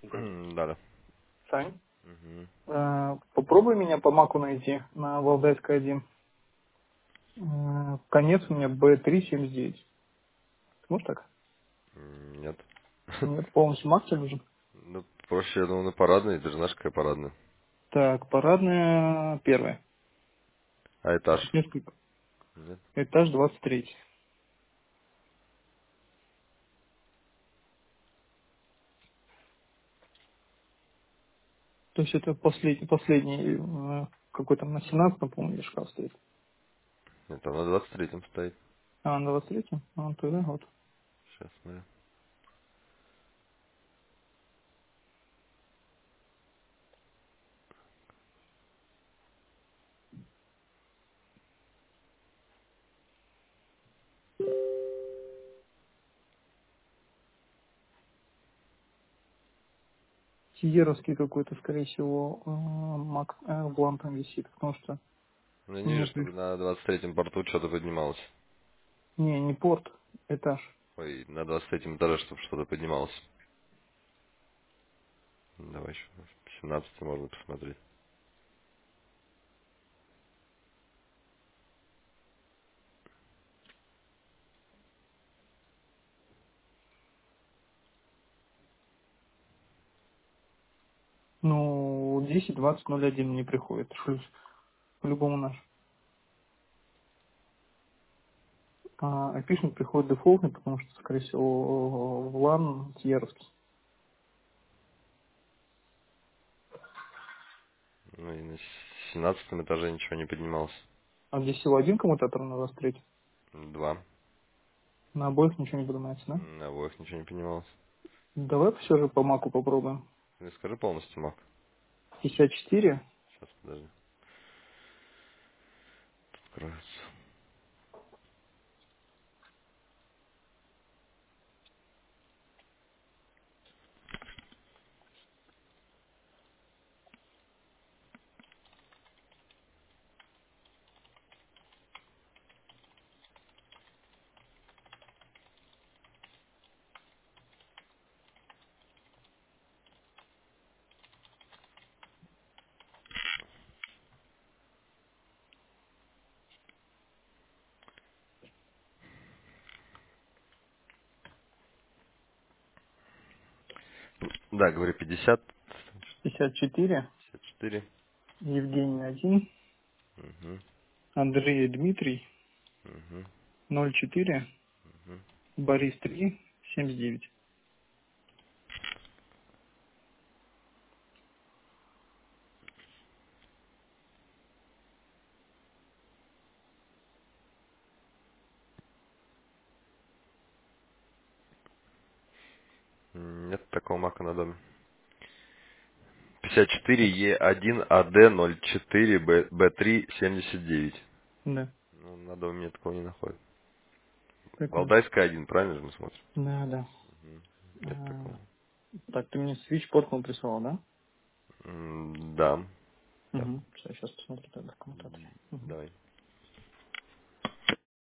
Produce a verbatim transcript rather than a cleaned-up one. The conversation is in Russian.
М, Да, да. Сань, Мгм. э, попробуй меня по маку найти на Валдайской один. Э, конец у меня бэ триста семьдесят девять. Может так? М, Нет. Нет, полностью мак тебе нужен. Ну, проще, я думаю, на парадной. Ты же знаешь, какая парадная. Так, парадная первая. А этаж? Тут несколько. Нет. Этаж двадцать три. То есть это последний, последний э, какой там на семнадцатом, по-моему, шкаф стоит. Нет, там на двадцать третьем стоит. А, на двадцать третьем? А, тогда вот. Сейчас смотрю. Сиеровский какой-то, скорее всего, э, мак э, в лампе висит, потому что Ну, мне ниже, приш- чтобы на двадцать третьем порту что-то поднималось. Не, не порт, этаж. Ой, на двадцать третьем этаже, чтобы что-то поднималось. Давай еще семнадцатый можно посмотреть. Ну, десять двадцать ноль один не приходит. Шлюз. По-любому наш. А опишем приходит дефолтный, потому что, скорее всего, в лан Сиеровский. Ну, и на семнадцатом этаже ничего не поднималось. А здесь всего один коммутатор на двадцать три. Два. На обоих ничего не поднимается, да? На обоих ничего не поднималось. Давай все же по маку попробуем. Ты скажи полностью, Мак. пятьдесят четыре. Сейчас, подожди. Откроется. Да, говори, пятьдесят, пятьдесят четыре. пятьдесят четыре. Евгений один. Угу, Андрей Дмитрий. угу, ноль четыре. угу. Борис три. семьдесят девять. Нет такого мака на доме. пятьдесят четыре Е один АД ноль четыре Б Б3 семьдесят девять. Да, Ну, на доме мне такого не находит. прикольно. Валдайская один, правильно же мы смотрим? Да, да. Мгм. Нет А, такого. так, ты мне switch порт прислал, да? М, Да. Да. Угу. Все, сейчас посмотрю тогда в коммутаторе. Угу. Давай.